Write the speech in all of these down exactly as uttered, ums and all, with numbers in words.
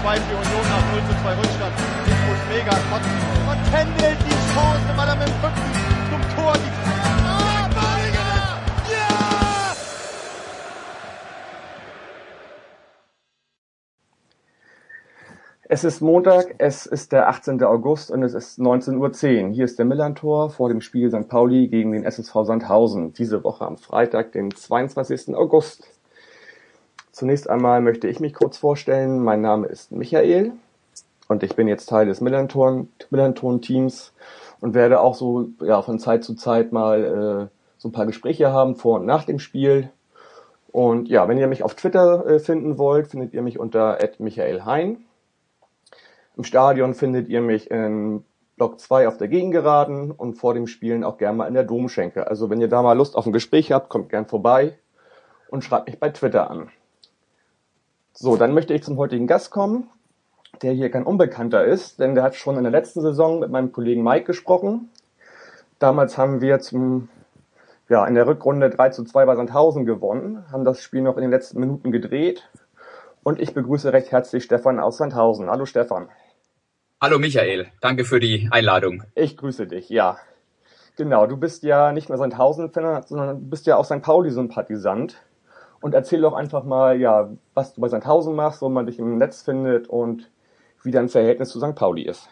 zwei für Union nach null zu zwei Rückstand. Ich muss mega kotzen. Und Kendall die Chance, weil er mit dem Rücken zum Tor die Ah, Badiger! Ja! Es ist Montag, es ist der achtzehnte August und es ist neunzehn Uhr zehn. Hier ist der Millerntor vor dem Spiel Sankt Pauli gegen den S S V Sandhausen. Diese Woche am Freitag, den zweiundzwanzigsten August. Zunächst einmal möchte ich mich kurz vorstellen. Mein Name ist Michael und ich bin jetzt Teil des Millerntor-Teams und werde auch so ja, von Zeit zu Zeit mal äh, so ein paar Gespräche haben vor und nach dem Spiel. Und ja, wenn ihr mich auf Twitter äh, finden wollt, findet ihr mich unter at michael hein. Im Stadion findet ihr mich in Block zwei auf der Gegengeraden und vor dem Spielen auch gerne mal in der Domschenke. Also wenn ihr da mal Lust auf ein Gespräch habt, kommt gern vorbei und schreibt mich bei Twitter an. So, dann möchte ich zum heutigen Gast kommen, der hier kein Unbekannter ist, denn der hat schon in der letzten Saison mit meinem Kollegen Mike gesprochen. Damals haben wir zum, ja, in der Rückrunde drei zu zwei bei Sandhausen gewonnen, haben das Spiel noch in den letzten Minuten gedreht und ich begrüße recht herzlich Stefan aus Sandhausen. Hallo Stefan. Hallo Michael, danke für die Einladung. Ich grüße dich, ja. Genau, du bist ja nicht nur Sandhausen-Fan, sondern du bist ja auch Sankt Pauli-Sympathisant. Und erzähl doch einfach mal, ja, was du bei Sandhausen machst, wo man dich im Netz findet und wie dein Verhältnis zu Sankt Pauli ist.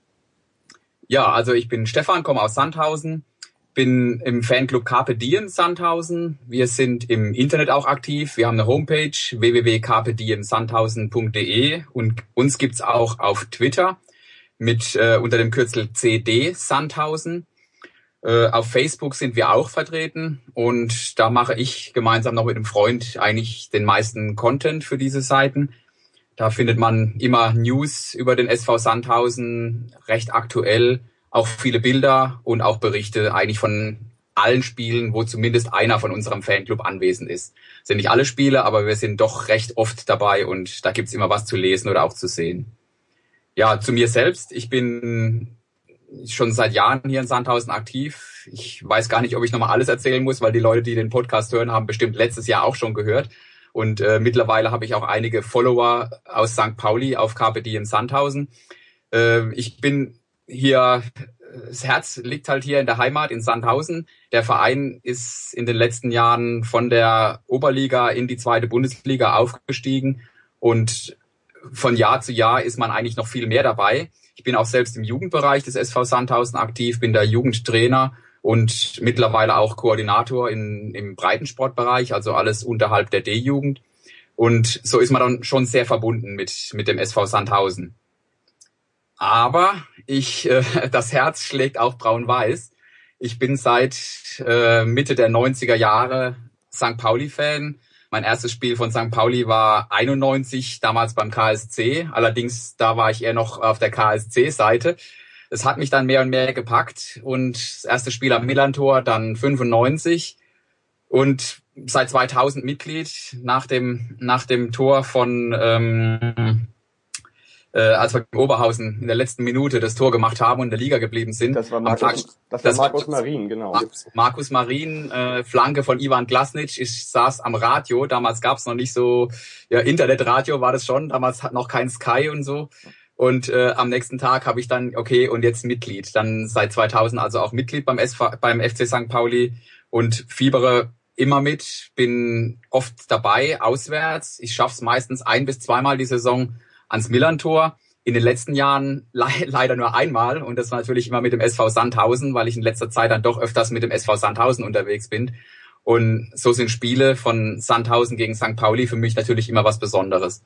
Ja, also ich bin Stefan, komme aus Sandhausen, bin im Fanclub Carpe Diem Sandhausen. Wir sind im Internet auch aktiv. Wir haben eine Homepage w w w punkt carpe diem sandhausen punkt d e und uns gibt's auch auf Twitter mit äh, unter dem Kürzel C D Sandhausen. Äh, auf Facebook sind wir auch vertreten und da mache ich gemeinsam noch mit einem Freund eigentlich den meisten Content für diese Seiten. Da findet man immer News über den S V Sandhausen, recht aktuell, auch viele Bilder und auch Berichte eigentlich von allen Spielen, wo zumindest einer von unserem Fanclub anwesend ist. Das sind nicht alle Spiele, aber wir sind doch recht oft dabei und da gibt's immer was zu lesen oder auch zu sehen. Ja, zu mir selbst. Ich bin schon seit Jahren hier in Sandhausen aktiv. Ich weiß gar nicht, ob ich nochmal alles erzählen muss, weil die Leute, die den Podcast hören, haben bestimmt letztes Jahr auch schon gehört. Und äh, mittlerweile habe ich auch einige Follower aus Sankt Pauli auf Carpe Diem Sandhausen. Äh, ich bin hier, das Herz liegt halt hier in der Heimat in Sandhausen. Der Verein ist in den letzten Jahren von der Oberliga in die zweite Bundesliga aufgestiegen und von Jahr zu Jahr ist man eigentlich noch viel mehr dabei. Ich bin auch selbst im Jugendbereich des S V Sandhausen aktiv, bin da Jugendtrainer und mittlerweile auch Koordinator in, im Breitensportbereich, also alles unterhalb der D-Jugend. Und so ist man dann schon sehr verbunden mit, mit dem S V Sandhausen. Aber ich, äh, das Herz schlägt auch braun-weiß. Ich bin seit äh, Mitte der neunziger Jahre Sankt Pauli-Fan. Mein erstes Spiel von Sankt Pauli war einundneunzig, damals beim K S C. Allerdings, da war ich eher noch auf der K S C-Seite. Es hat mich dann mehr und mehr gepackt und das erste Spiel am Millerntor, dann fünfundneunzig und seit zweitausend Mitglied nach dem nach dem Tor von ähm, äh, als wir in Oberhausen in der letzten Minute das Tor gemacht haben und in der Liga geblieben sind. Das war Markus, Tag, das war das Markus Marin, genau. Markus, Markus Marin, äh, Flanke von Ivan Glasnic. Ich saß am Radio, damals gab's noch nicht so, ja, Internetradio war das schon, damals hat noch kein Sky und so. Und äh, am nächsten Tag habe ich dann, okay, und jetzt Mitglied. Dann seit zweitausend also auch Mitglied beim, S V, beim F C Sankt Pauli und fiebere immer mit, bin oft dabei, auswärts. Ich schaff's meistens ein- bis zweimal die Saison ans Millerntor. In den letzten Jahren le- leider nur einmal und das war natürlich immer mit dem S V Sandhausen, weil ich in letzter Zeit dann doch öfters mit dem S V Sandhausen unterwegs bin. Und so sind Spiele von Sandhausen gegen Sankt Pauli für mich natürlich immer was Besonderes.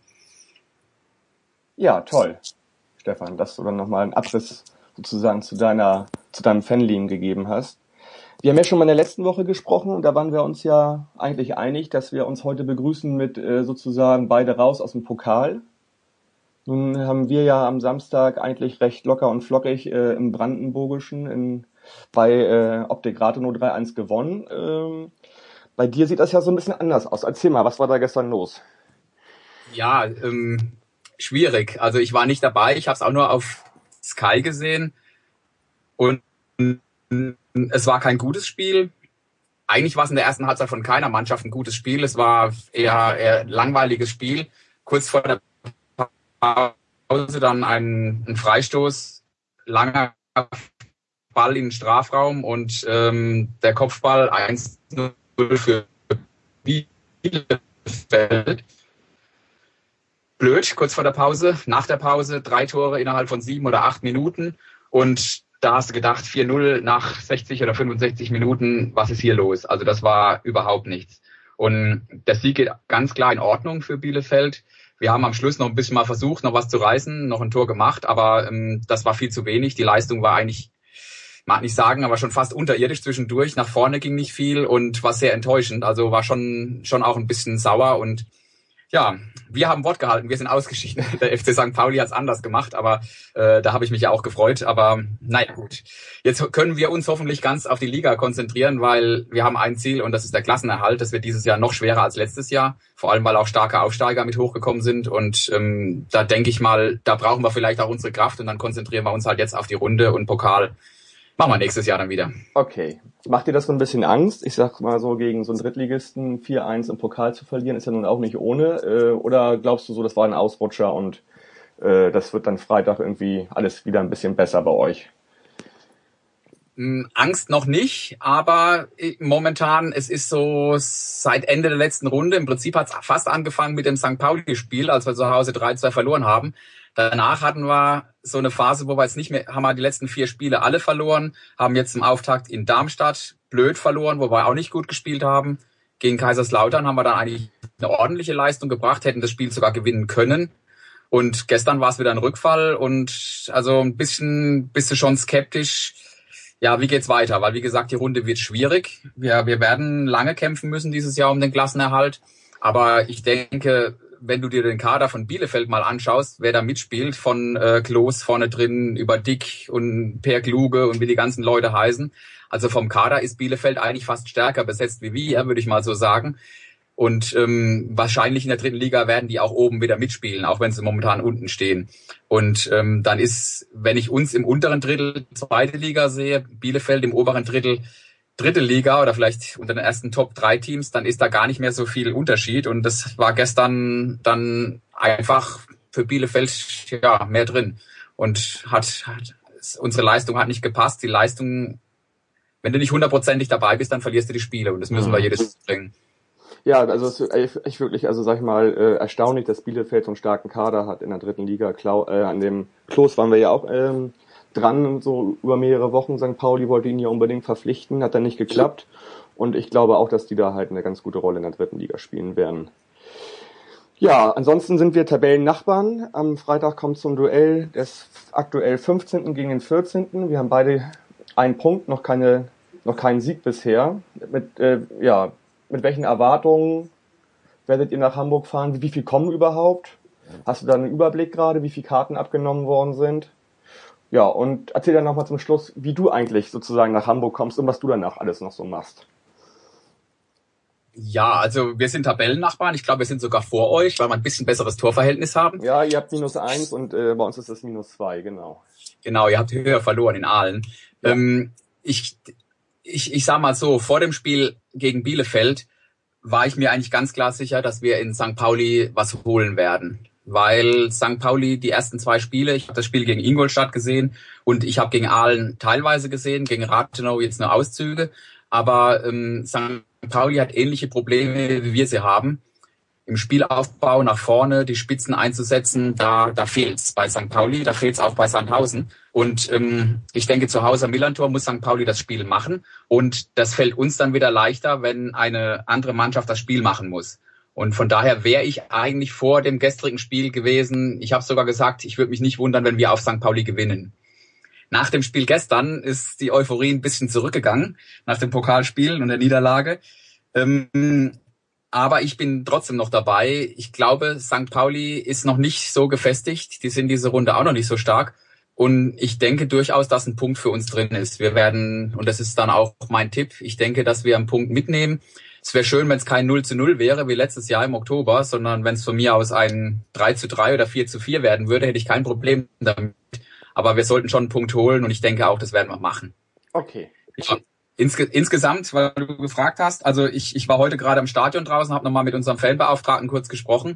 Ja, toll, Stefan, dass du dann nochmal einen Abriss sozusagen zu deiner, zu deinem Fanleben gegeben hast. Wir haben ja schon mal in der letzten Woche gesprochen und da waren wir uns ja eigentlich einig, dass wir uns heute begrüßen mit äh, sozusagen beide raus aus dem Pokal. Nun haben wir ja am Samstag eigentlich recht locker und flockig äh, im Brandenburgischen in, bei äh, Optik Rathenow drei eins gewonnen. Ähm, bei dir sieht das ja so ein bisschen anders aus. Erzähl mal, was war da gestern los? Ja, ähm, schwierig. Also ich war nicht dabei, ich habe es auch nur auf Sky gesehen und es war kein gutes Spiel. Eigentlich war es in der ersten Halbzeit von keiner Mannschaft ein gutes Spiel. Es war eher, eher ein langweiliges Spiel. Kurz vor der Pause dann ein, ein Freistoß, langer Ball in den Strafraum und ähm, der Kopfball eins null für Bielefeld. Blöd, kurz vor der Pause, nach der Pause drei Tore innerhalb von sieben oder acht Minuten und da hast du gedacht, vier null nach sechzig oder fünfundsechzig Minuten, was ist hier los? Also das war überhaupt nichts. Und der Sieg geht ganz klar in Ordnung für Bielefeld. Wir haben am Schluss noch ein bisschen mal versucht, noch was zu reißen, noch ein Tor gemacht, aber ähm, das war viel zu wenig. Die Leistung war eigentlich, mag nicht sagen, aber schon fast unterirdisch zwischendurch. Nach vorne ging nicht viel und war sehr enttäuschend. Also war schon schon auch ein bisschen sauer und ja, wir haben Wort gehalten, wir sind ausgeschieden. Der F C Sankt Pauli hat's anders gemacht, aber äh, da habe ich mich ja auch gefreut. Aber naja, gut. Jetzt können wir uns hoffentlich ganz auf die Liga konzentrieren, weil wir haben ein Ziel und das ist der Klassenerhalt. Das wird dieses Jahr noch schwerer als letztes Jahr, vor allem weil auch starke Aufsteiger mit hochgekommen sind. Und ähm, da denke ich mal, da brauchen wir vielleicht auch unsere Kraft und dann konzentrieren wir uns halt jetzt auf die Runde und Pokal. Machen wir nächstes Jahr dann wieder. Okay. Macht dir das so ein bisschen Angst? Ich sag mal so, gegen so einen Drittligisten vier eins im Pokal zu verlieren, ist ja nun auch nicht ohne. Äh, oder glaubst du so, das war ein Ausrutscher und äh, das wird dann Freitag irgendwie alles wieder ein bisschen besser bei euch? Angst noch nicht, aber momentan, es ist so seit Ende der letzten Runde, im Prinzip hat es fast angefangen mit dem Sankt Pauli-Spiel, als wir zu Hause drei zwei verloren haben. Danach hatten wir so eine Phase, wo wir jetzt nicht mehr, haben wir die letzten vier Spiele alle verloren, haben jetzt im Auftakt in Darmstadt blöd verloren, wo wir auch nicht gut gespielt haben. Gegen Kaiserslautern haben wir dann eigentlich eine ordentliche Leistung gebracht, hätten das Spiel sogar gewinnen können. Und gestern war es wieder ein Rückfall und also ein bisschen bist du schon skeptisch. Ja, wie geht's weiter? Weil, wie gesagt, die Runde wird schwierig. Wir, wir werden lange kämpfen müssen dieses Jahr um den Klassenerhalt. Aber ich denke, wenn du dir den Kader von Bielefeld mal anschaust, wer da mitspielt, von äh, Klos vorne drin über Dick und Per Kluge und wie die ganzen Leute heißen. Also vom Kader ist Bielefeld eigentlich fast stärker besetzt wie wir, würde ich mal so sagen. Und ähm, wahrscheinlich in der dritten Liga werden die auch oben wieder mitspielen, auch wenn sie momentan unten stehen. Und ähm, dann ist, wenn ich uns im unteren Drittel zweite Liga sehe, Bielefeld im oberen Drittel dritte Liga oder vielleicht unter den ersten Top drei Teams, dann ist da gar nicht mehr so viel Unterschied. Und das war gestern dann einfach für Bielefeld ja mehr drin. Und hat, hat unsere Leistung hat nicht gepasst. Die Leistung, wenn du nicht hundertprozentig dabei bist, dann verlierst du die Spiele. Und das müssen wir jedes bringen. Ja, also es ist echt wirklich, also sag ich mal, äh, erstaunlich, dass Bielefeld so einen starken Kader hat in der dritten Liga. Klau, äh, an dem Klos waren wir ja auch ähm, dran, so über mehrere Wochen. Sankt Pauli wollte ihn ja unbedingt verpflichten, hat dann nicht geklappt. Und ich glaube auch, dass die da halt eine ganz gute Rolle in der dritten Liga spielen werden. Ja, ansonsten sind wir Tabellennachbarn. Am Freitag kommt zum Duell des aktuell fünfzehnten gegen den vierzehnten Wir haben beide einen Punkt, noch keine, noch keinen Sieg bisher. Mit, äh, ja, Mit welchen Erwartungen werdet ihr nach Hamburg fahren? Wie viel kommen überhaupt? Hast du da einen Überblick gerade, wie viele Karten abgenommen worden sind? Ja, und erzähl dann nochmal zum Schluss, wie du eigentlich sozusagen nach Hamburg kommst und was du danach alles noch so machst. Ja, also wir sind Tabellennachbarn. Ich glaube, wir sind sogar vor euch, weil wir ein bisschen besseres Torverhältnis haben. Ja, ihr habt minus eins und äh, bei uns ist es minus zwei, genau. Genau, ihr habt höher verloren in Aalen. Ja. Ähm, ich... Ich, ich sag mal so, vor dem Spiel gegen Bielefeld war ich mir eigentlich ganz klar sicher, dass wir in Sankt Pauli was holen werden. Weil Sankt Pauli die ersten zwei Spiele, ich habe das Spiel gegen Ingolstadt gesehen und ich habe gegen Aalen teilweise gesehen, gegen Rathenau jetzt nur Auszüge. Aber ähm, Sankt Pauli hat ähnliche Probleme, wie wir sie haben. Im Spielaufbau nach vorne die Spitzen einzusetzen, da da fehlt's bei Sankt Pauli, da fehlt's auch bei Sandhausen. Und ähm, ich denke, zu Hause am Millantor muss Sankt Pauli das Spiel machen. Und das fällt uns dann wieder leichter, wenn eine andere Mannschaft das Spiel machen muss. Und von daher wäre ich eigentlich vor dem gestrigen Spiel gewesen. Ich habe sogar gesagt, ich würde mich nicht wundern, wenn wir auf Sankt Pauli gewinnen. Nach dem Spiel gestern ist die Euphorie ein bisschen zurückgegangen, nach dem Pokalspiel und der Niederlage. Ähm, Aber ich bin trotzdem noch dabei. Ich glaube, Sankt Pauli ist noch nicht so gefestigt. Die sind diese Runde auch noch nicht so stark. Und ich denke durchaus, dass ein Punkt für uns drin ist. Wir werden, und das ist dann auch mein Tipp, ich denke, dass wir einen Punkt mitnehmen. Es wäre schön, wenn es kein null zu null wäre, wie letztes Jahr im Oktober, sondern wenn es von mir aus ein drei zu drei oder vier zu vier werden würde, hätte ich kein Problem damit. Aber wir sollten schon einen Punkt holen und ich denke auch, das werden wir machen. Okay. Ja. Insge- insgesamt, weil du gefragt hast, also ich, ich war heute gerade im Stadion draußen, habe nochmal mit unserem Fanbeauftragten kurz gesprochen.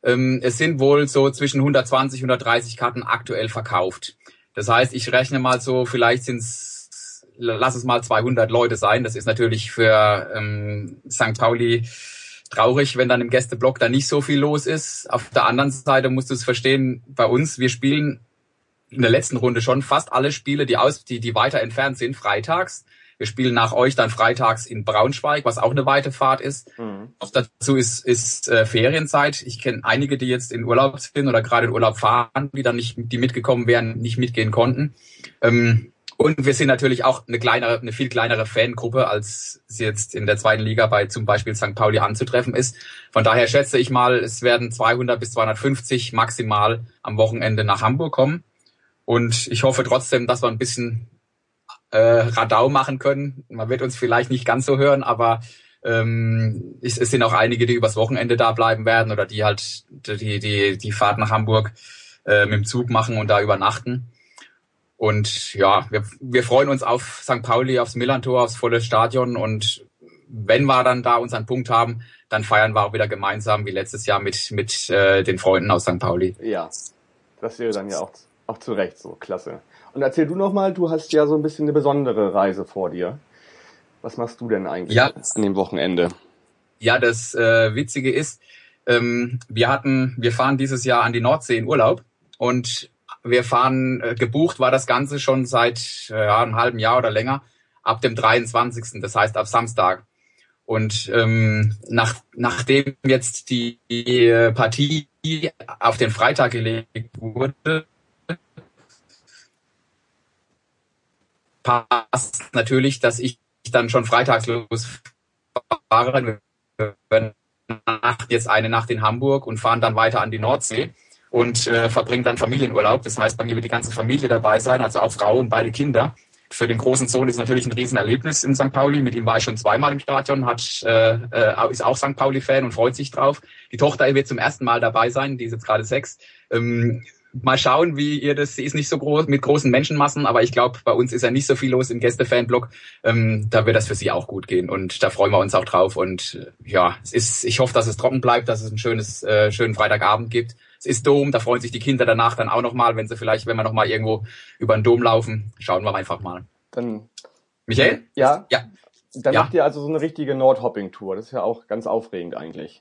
Ähm, es sind wohl so zwischen hundertzwanzig, hundertdreißig Karten aktuell verkauft. Das heißt, ich rechne mal so, vielleicht sind es, lass es mal zweihundert Leute sein. Das ist natürlich für ähm, Sankt Pauli traurig, wenn dann im Gästeblock da nicht so viel los ist. Auf der anderen Seite musst du es verstehen, bei uns, wir spielen in der letzten Runde schon fast alle Spiele, die aus, die, die weiter entfernt sind, freitags. Wir spielen nach euch dann freitags in Braunschweig, was auch eine weite Fahrt ist. Mhm. Auch dazu ist, ist äh, Ferienzeit. Ich kenne einige, die jetzt in Urlaub sind oder gerade in Urlaub fahren, die dann nicht, die mitgekommen wären, nicht mitgehen konnten. Ähm, und wir sind natürlich auch eine kleinere, eine viel kleinere Fangruppe, als es jetzt in der zweiten Liga bei zum Beispiel Sankt Pauli anzutreffen ist. Von daher schätze ich mal, es werden zweihundert bis zweihundertfünfzig maximal am Wochenende nach Hamburg kommen. Und ich hoffe trotzdem, dass wir ein bisschen äh, Radau machen können. Man wird uns vielleicht nicht ganz so hören, aber ähm, es, es sind auch einige, die übers Wochenende da bleiben werden oder die halt die die die Fahrt nach Hamburg äh, mit dem Zug machen und da übernachten. Und ja, wir, wir freuen uns auf Sankt Pauli, aufs Millerntor, aufs volle Stadion. Und wenn wir dann da unseren Punkt haben, dann feiern wir auch wieder gemeinsam wie letztes Jahr mit mit äh, den Freunden aus Sankt Pauli. Ja, das wäre dann ja auch auch zu Recht so, klasse. Und erzähl du noch mal, du hast ja so ein bisschen eine besondere Reise vor dir. Was machst du denn eigentlich ja. an dem Wochenende? Ja, das äh, Witzige ist, ähm, wir hatten, wir fahren dieses Jahr an die Nordsee in Urlaub und wir fahren, äh, gebucht war das Ganze schon seit äh, ja, einem halben Jahr oder länger, ab dem dreiundzwanzigsten, das heißt ab Samstag. Und ähm, nach, nachdem jetzt die, die Partie auf den Freitag gelegt wurde, passt natürlich, dass ich dann schon freitags losfahre. Wir werden jetzt eine Nacht in Hamburg und fahren dann weiter an die Nordsee und äh, verbringen dann Familienurlaub. Das heißt, bei mir wird die ganze Familie dabei sein, also auch Frau und beide Kinder. Für den großen Sohn ist natürlich ein Riesenerlebnis in Sankt Pauli. Mit ihm war ich schon zweimal im Stadion, hat, äh, ist auch Sankt Pauli-Fan und freut sich drauf. Die Tochter wird zum ersten Mal dabei sein, die ist jetzt gerade sechs. Ähm, Mal schauen, wie ihr das, sie ist nicht so groß mit großen Menschenmassen, aber ich glaube, bei uns ist ja nicht so viel los im Gäste-Fanblock. Ähm, da wird das für sie auch gut gehen und da freuen wir uns auch drauf. Und äh, ja, es ist, ich hoffe, dass es trocken bleibt, dass es einen schönes, äh, schönen Freitagabend gibt. Es ist Dom, da freuen sich die Kinder danach dann auch nochmal, wenn sie vielleicht, wenn wir nochmal irgendwo über den Dom laufen. Schauen wir einfach mal. Dann, Michael? Ja. Ja. Dann ja. macht ihr also so eine richtige Nordhopping-Tour. Das ist ja auch ganz aufregend eigentlich.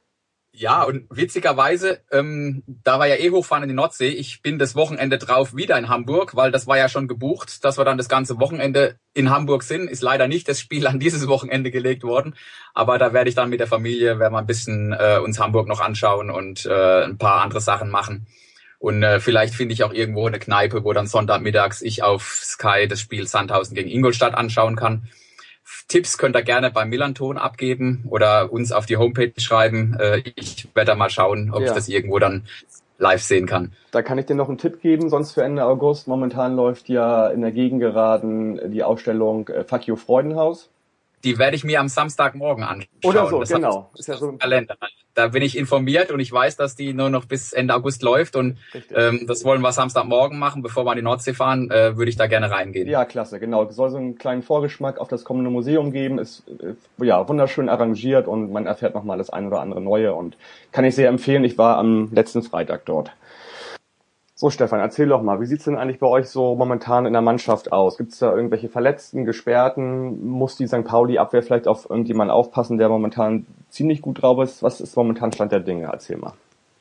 Ja, und witzigerweise, ähm, da war ja eh Hochfahren in die Nordsee. Ich bin das Wochenende drauf wieder in Hamburg, weil das war ja schon gebucht, dass wir dann das ganze Wochenende in Hamburg sind. Ist leider nicht das Spiel an dieses Wochenende gelegt worden. Aber da werde ich dann mit der Familie, werden wir ein bisschen äh, uns Hamburg noch anschauen und äh, ein paar andere Sachen machen. Und äh, vielleicht finde ich auch irgendwo eine Kneipe, wo dann Sonntagmittags ich auf Sky das Spiel Sandhausen gegen Ingolstadt anschauen kann. Tipps könnt ihr gerne beim Millernton abgeben oder uns auf die Homepage schreiben. Ich werde da mal schauen, ob ja. ich das irgendwo dann live sehen kann. Da kann ich dir noch einen Tipp geben, sonst für Ende August. Momentan läuft ja in der Gegengeraden die Ausstellung Fuck You Freudenhaus. Die werde ich mir am Samstagmorgen anschauen. Oder so, das genau. Ist ja so ein Kalender. Da bin ich informiert und ich weiß, dass die nur noch bis Ende August läuft und ähm, das wollen wir Samstagmorgen machen, bevor wir an die Nordsee fahren, äh, würde ich da gerne reingehen. Ja, klasse, genau. Es soll so einen kleinen Vorgeschmack auf das kommende Museum geben. Ist äh, ja wunderschön arrangiert und man erfährt nochmal das ein oder andere Neue und kann ich sehr empfehlen. Ich war am letzten Freitag dort. So, Stefan, erzähl doch mal, wie sieht's denn eigentlich bei euch so momentan in der Mannschaft aus? Gibt's da irgendwelche Verletzten, Gesperrten? Muss die Sankt Pauli-Abwehr vielleicht auf irgendjemanden aufpassen, der momentan ziemlich gut drauf ist? Was ist momentan Stand der Dinge? Erzähl mal.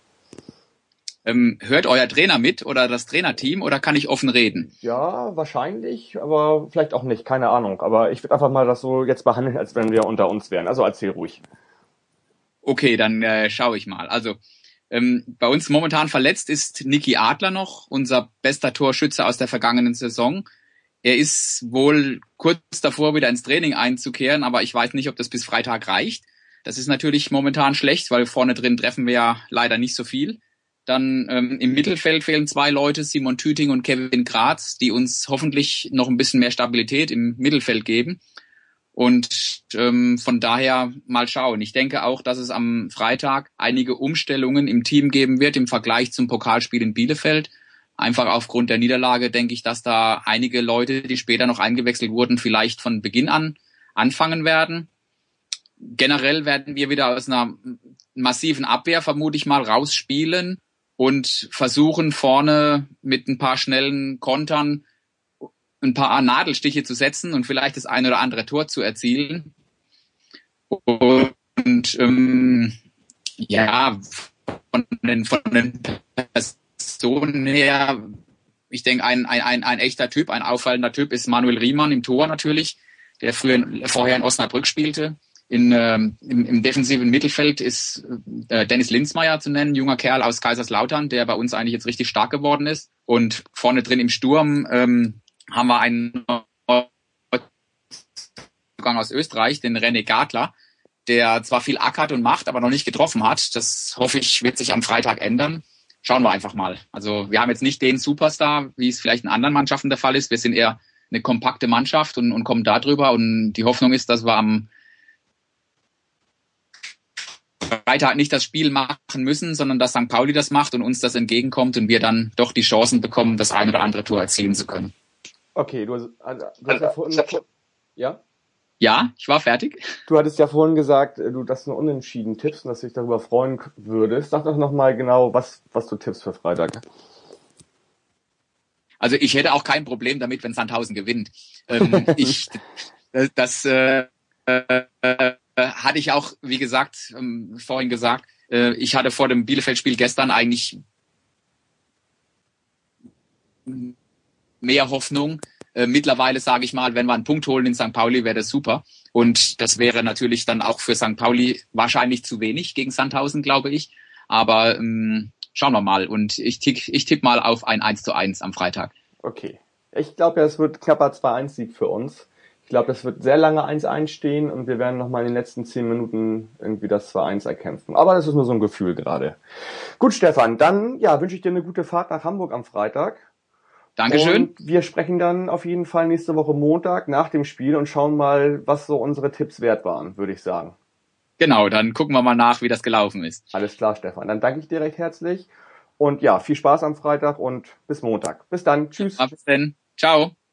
Ähm, hört euer Trainer mit oder das Trainerteam oder kann ich offen reden? Ja, wahrscheinlich, aber vielleicht auch nicht, keine Ahnung. Aber ich würde einfach mal das so jetzt behandeln, als wenn wir unter uns wären. Also erzähl ruhig. Okay, dann äh, schaue ich mal. Also Ähm, bei uns momentan verletzt ist Niki Adler noch, unser bester Torschütze aus der vergangenen Saison. Er ist wohl kurz davor, wieder ins Training einzukehren, aber ich weiß nicht, ob das bis Freitag reicht. Das ist natürlich momentan schlecht, weil vorne drin treffen wir ja leider nicht so viel. Dann ähm, im Mittelfeld fehlen zwei Leute, Simon Tüting und Kevin Graz, die uns hoffentlich noch ein bisschen mehr Stabilität im Mittelfeld geben. Und ähm, von daher mal schauen. Ich denke auch, dass es am Freitag einige Umstellungen im Team geben wird im Vergleich zum Pokalspiel in Bielefeld. Einfach aufgrund der Niederlage denke ich, dass da einige Leute, die später noch eingewechselt wurden, vielleicht von Beginn an anfangen werden. Generell werden wir wieder aus einer massiven Abwehr, vermute ich mal, rausspielen und versuchen vorne mit ein paar schnellen Kontern ein paar Nadelstiche zu setzen und vielleicht das ein oder andere Tor zu erzielen. Und ähm, ja, von den, von den Personen her, ich denke, ein, ein, ein, ein echter Typ, ein auffallender Typ ist Manuel Riemann im Tor natürlich, der früher vorher in Osnabrück spielte. In, ähm, im, im defensiven Mittelfeld ist äh, Dennis Linzmeier zu nennen, junger Kerl aus Kaiserslautern, der bei uns eigentlich jetzt richtig stark geworden ist. Und vorne drin im Sturm ähm, haben wir einen Zugang aus Österreich, den René Gadler, der zwar viel ackert und macht, aber noch nicht getroffen hat. Das hoffe ich, wird sich am Freitag ändern. Schauen wir einfach mal. Also wir haben jetzt nicht den Superstar, wie es vielleicht in anderen Mannschaften der Fall ist. Wir sind eher eine kompakte Mannschaft und, und kommen da drüber. Und die Hoffnung ist, dass wir am Freitag nicht das Spiel machen müssen, sondern dass Sankt Pauli das macht und uns das entgegenkommt und wir dann doch die Chancen bekommen, das ein oder andere Tor erzielen zu können. Okay, du hast, also, du hast ja vorhin... Ja? Ja, ich war fertig. Du hattest ja vorhin gesagt, du das nur unentschieden tippst und dass du dich darüber freuen würdest. Sag doch nochmal genau, was, was du tippst für Freitag. Also ich hätte auch kein Problem damit, wenn Sandhausen gewinnt. Ähm, ich, das, das äh, äh, hatte ich auch, wie gesagt, ähm, vorhin gesagt. Äh, ich hatte vor dem Bielefeld-Spiel gestern eigentlich mehr Hoffnung. Äh, mittlerweile sage ich mal, wenn wir einen Punkt holen in Sankt Pauli, wäre das super. Und das wäre natürlich dann auch für Sankt Pauli wahrscheinlich zu wenig gegen Sandhausen, glaube ich. Aber ähm, schauen wir mal. Und ich tippe ich tipp mal auf ein eins zu eins am Freitag. Okay. Ich glaube ja, es wird knapper zwei eins Sieg für uns. Ich glaube, das wird sehr lange eins eins stehen und wir werden nochmal in den letzten zehn Minuten irgendwie das zwei eins erkämpfen. Aber das ist nur so ein Gefühl gerade. Gut, Stefan, dann ja, wünsche ich dir eine gute Fahrt nach Hamburg am Freitag. Dankeschön. Und wir sprechen dann auf jeden Fall nächste Woche Montag nach dem Spiel und schauen mal, was so unsere Tipps wert waren, würde ich sagen. Genau, dann gucken wir mal nach, wie das gelaufen ist. Alles klar, Stefan. Dann danke ich dir recht herzlich. Und ja, viel Spaß am Freitag und bis Montag. Bis dann. Tschüss. Ja, bis dann. Ciao.